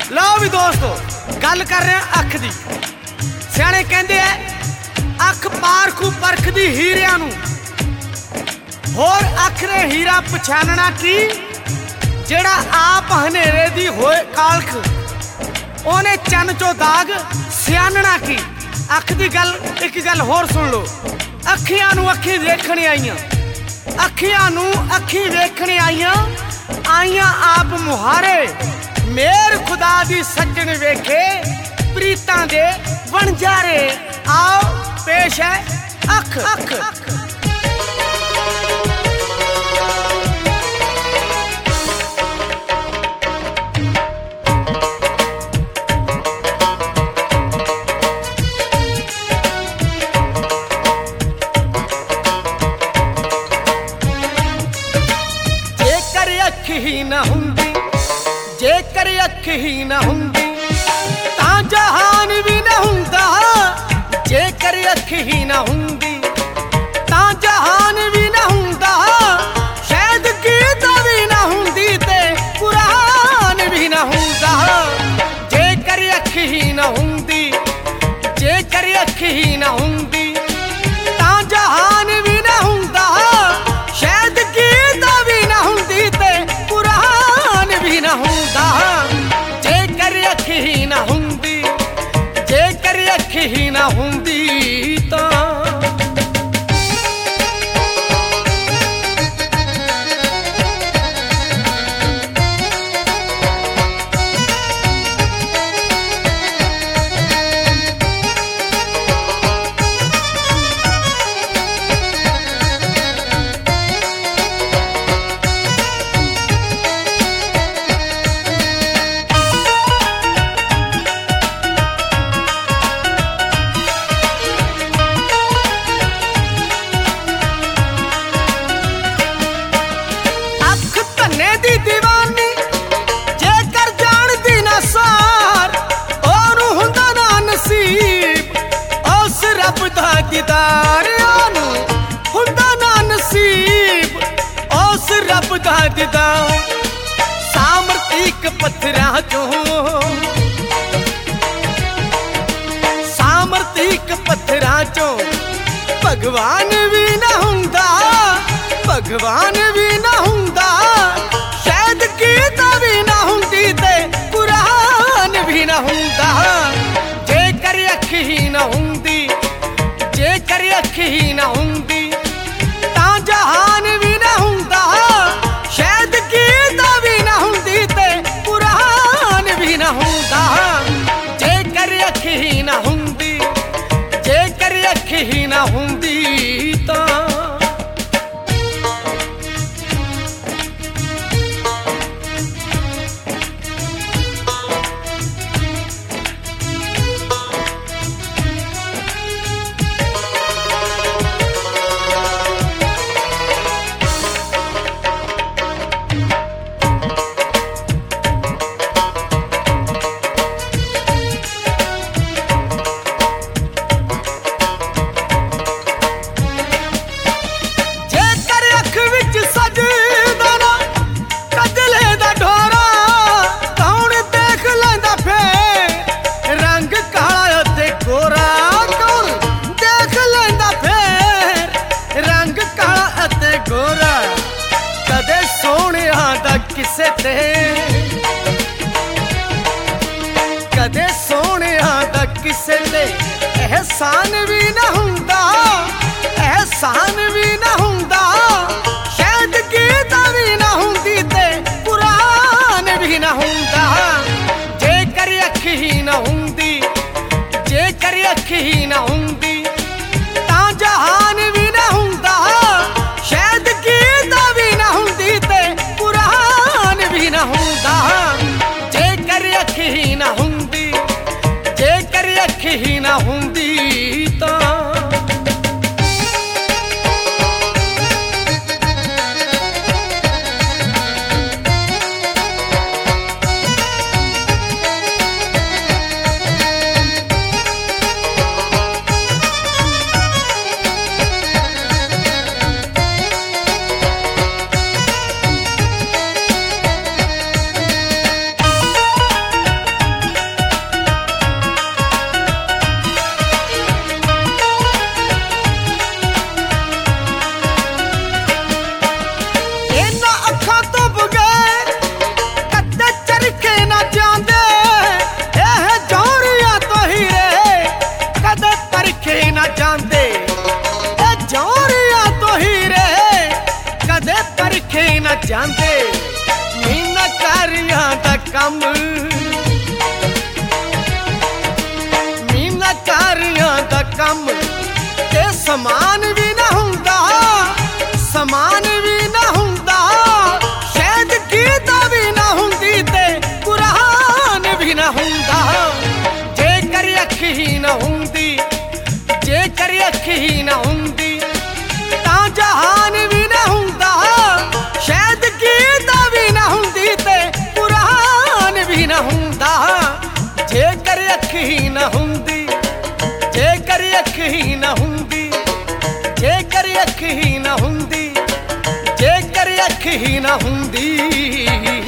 लो भी दोस्तों गल कर रहे हैं अख दी। सियाणे कहंदे है अख पारखू परखदी हीरियां नूं, होर अख ने हीरा पछाणना की जेड़ा आप हनेरे दी होए कालख, ओने चन चो दाग सियाणना की। अख दी गल एक गल होर सुन लो, अखियां नूं अखी देखण आईयां, अखियां नूं अखी वेखण आईयां, आईयां आप मुहारे मेर खुदा दी सज्जन वेखे प्रीतां दे वणजारे। आओ पेश है अख अख, अख। जेकर अख ही ना हुंदी, जेकर अख ही ना हुंदी तां जहान भी ना हुंदा, जेकर अख ही ना हुंदी तां जहान भी ना हुंदा, शायद गीता भी ना हुंदी ते कुरान भी ना हुंदा। जेकर अख ही ना हुंदी, जेकर अख ही ना हुंदी तां जहान भी ना हुंदा, शायद गीता भी ना हुंदी ते कुरान भी ना हुंदा। जेकर अख ही ना हुंदी, जेकर अख ही ना हुंदी तां दीदार हुंदा ना नसीब उस रब दा दीदार। सामर्थीक पत्थरां चों, सामर्थीक पत्थरां चों भगवान भी ना हुंदा, भगवान भी ना हुंदा, शायद गीता भी ना हुंदी ते कुरान भी ना हुंदा। जेकर अख ही ना हुंदी, जेकर अख ही ना हुंदी तां जहान भी ना हुंदा, शायद गीता भी ना हुंदी ते कुरान भी ना हुंदा। जेकर अख ही ना हुंदी, जेकर अख ही ना हुंदी तां किसे ते कदे सोहणिया दा किसे ते एहसान भी ना हुंदा, एहसान भी ना हुंदा, शायद गीता भी ना हुंदी ते कुरान भी ना हुंदा। जेकर अख ही ना हुंदी, जेकर अख ही ना हुंदी तां जहान भी ना हुंदा, शायद गीता भी ना हुंदी ते कुरान भी ना हुंदा। जेकर अख ही ना हुंदी, जेकर अख ही ना हुंदी तां ਲਿਖੇ ਨਾ ਜਾਂਦੇ ਮੀਨਾਕਾਰੀਆਂ ਦਾ ਕੰਮ ਮੀਨਾਕਾਰੀਆਂ ਦਾ ਕੰਮ ਤੇ ਸਮਾਨ ਵੀ ਨਾ ਹੁੰਦਾ ਸਮਾਨ ਵੀ ਨਾ ਹੁੰਦਾ ਸ਼ਾਇਦ ਗੀਤਾ ਵੀ ਨਾ ਹੁੰਦੀ ਤੇ ਕੁਰਾਨ ਵੀ ਨਾ ਹੁੰਦਾ ਜੇਕਰ ਅੱਖ ਹੀ ਨਾ ਹੁੰਦੀ ਜੇਕਰ ਅੱਖ ਹੀ ਨਾ ਹੁੰਦੀ ਤਾਂ ਜਹਾਨ ਵੀ ਨਾ ਹੁੰਦਾ ਸ਼ਾਇਦ ਗੀਤਾ ਵੀ ਨਾ ਹੁੰਦੀ ਤੇ ਕੁਰਾਨ ਵੀ ਨਾ ਹੁੰਦਾ ਜੇਕਰ ਅੱਖ ਹੀ ਨਾ ਹੁੰਦੀ ਜੇਕਰ ਅੱਖ ਹੀ ਨਾ ਹੁੰਦੀ ਜੇਕਰ ਅੱਖ ਹੀ ਨਾ ਹੁੰਦੀ ਜੇਕਰ ਅੱਖ ਹੀ ਨਾ ਹੁੰਦੀ